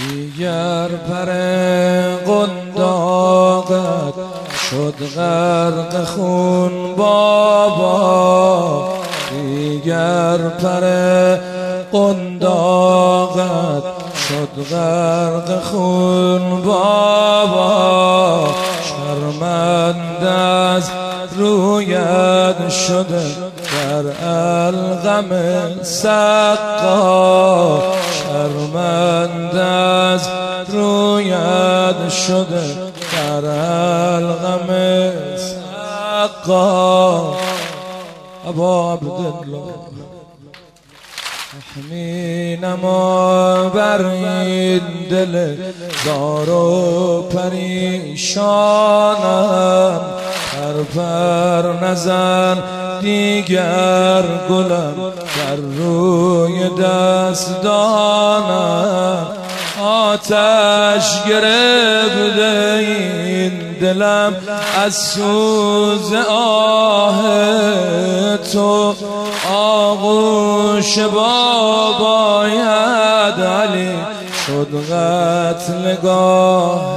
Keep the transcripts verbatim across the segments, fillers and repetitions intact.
دیگر پر قنداقت شد غرق خون بابا، دیگر پر قنداقت شد غرق خون بابا، شرمنده از رویت شده در الغم سقا، شرمنده از رویت شده در الغم سقا. ابا عبدالله رحمی نما بر این دل زار و پریشانم، پر پر نزن دیگر گلم در روی دستانم، آتش گرفته این دلم از سوز آه تو، آغوش باباید علی شد قتلگاه.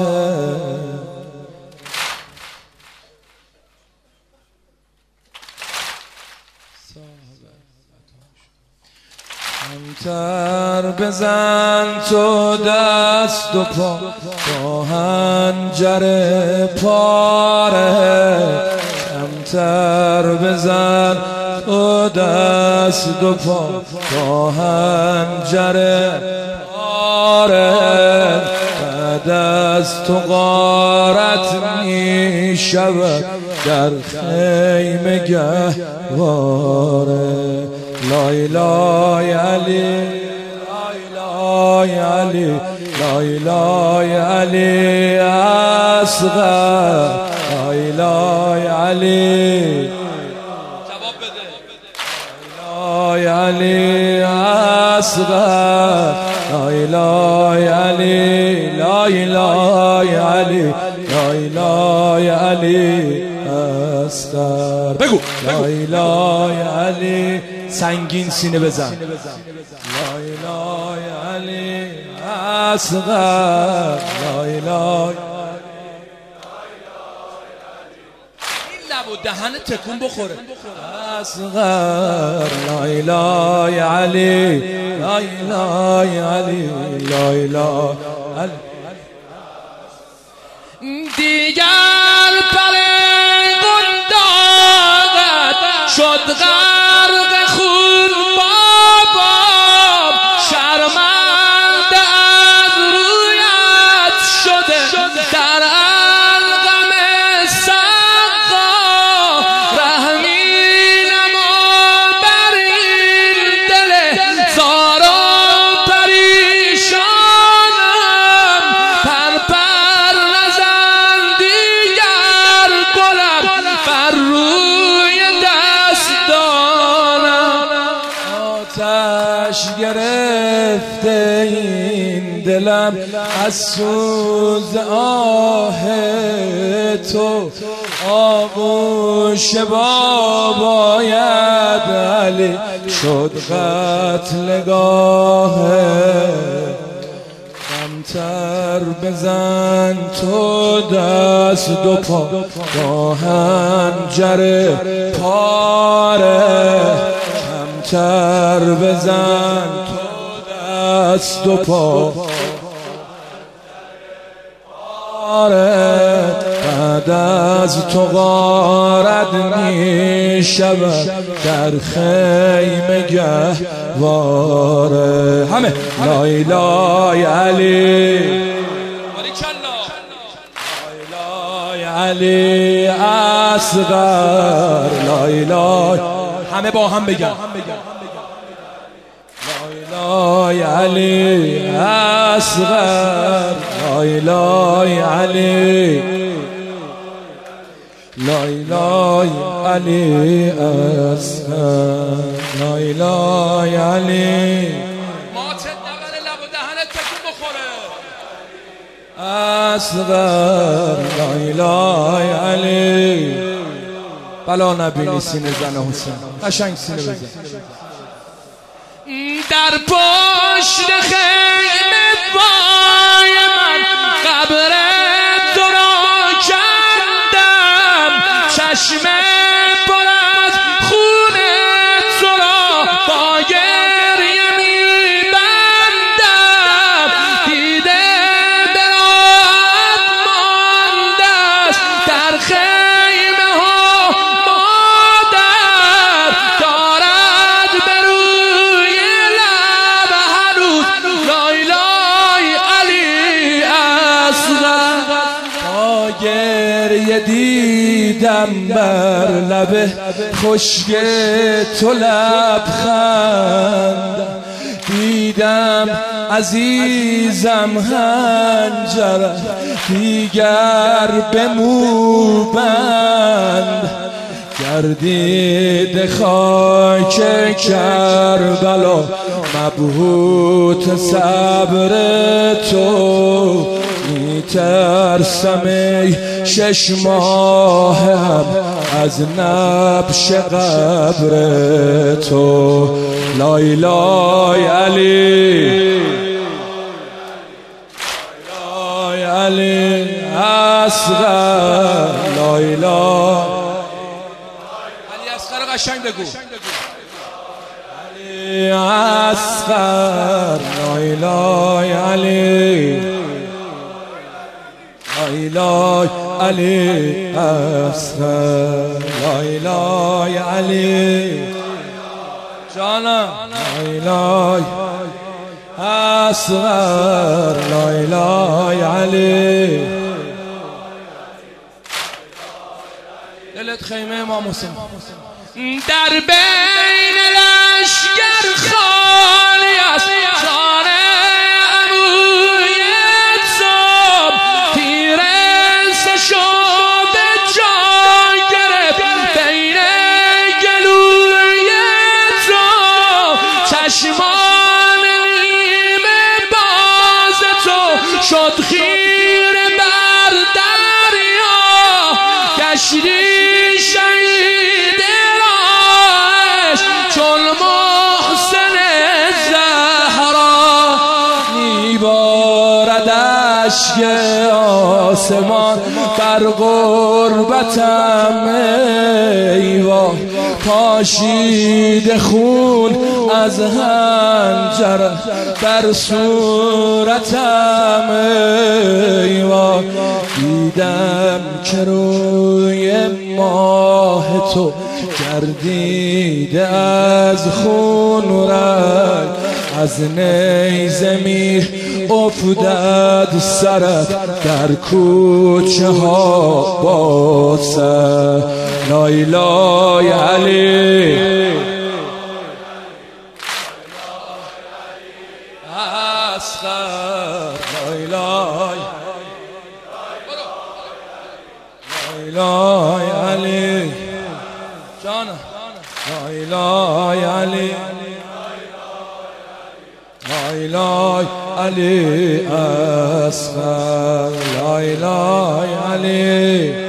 کمتر بزن تو دست و پا با حنجر پاره، کمتر بزن تو دست و پا با حنجر پاره، بعد از تو غارت می شود در خیمه گهواره. لا اله علی لا اله علی لا اله علی اصغر لا اله علی جواب بده لا اله علی اصغر لا اله علی لا اله علی لا اله علی اصغر. بگو لا اله علی سنگین سینه بزن. لا اله علی اصغر لا اله. این لب و دهن تکون بخوره. اصغر لا اله علی لا اله علی لا اله علی. دیگر پر قنداقت شد غرق خون بابا، شرمنده از رویت شده در الغم سقا، رحمی نما بر این دل زار و پریشانم، پر پر نزن دیگر گلم بر روی دستانم، آتش گرفته این دلم از سوز آه تو، آغوش باباید علی شد قتلگاه. کمتر بزن تو دست دو پا با حنجر پاره، کمتر بزن تو دست و پا پاره، بعد از تو غارت می شود در خیمه گهواره. همه لا اله علی لا اله علی اصغر لا اله. همه با هم بگن لا اله علی اصغر لا اله علی لا اله علی اصغر لا اله علی. مات نبر لب و دهنت تکون بخوره. اصغر لا اله علی. بلا نبینی سینه زن حسین، قشنگ سینه بزن. در پشت خیمه دیدم بر لب خشک تو لبخند، دیدم عزیزم هنجر دیگر به موبند، گردید خاک کربلا مبهوت صبر تو، میترسم ای شش ماهم از نبش قبر تو. لای لای علی لای علی اصغر، لای لای علی اصغر قشنگ بگو، علی اصغر، لای لای علی لای لای علی اصغر، لای لای علی جانم، لای لای اصغر، لای لای علی. دلت خیمه امام حسین در بین لشکر خالی است، جان عموی تو تیر سشو به جان گرفت بین گلوی تو، چشمان نیمه باز تو شد خیره بر دریا، کشتی شهید راهش چون محسن زهرا، میبارد اشک آسمان بر غربتم ای وای، پاشید خون از هنجر بر صورتم ای وای، دیدم که روی ماه تو گردیده از خون رنگ، از نیزه می افتد سرت در کوچه ها با سر. لای لای علی اصغر، لای لای لای علی جانم، لای لای علی لای لای علی اصغر، لای لای علی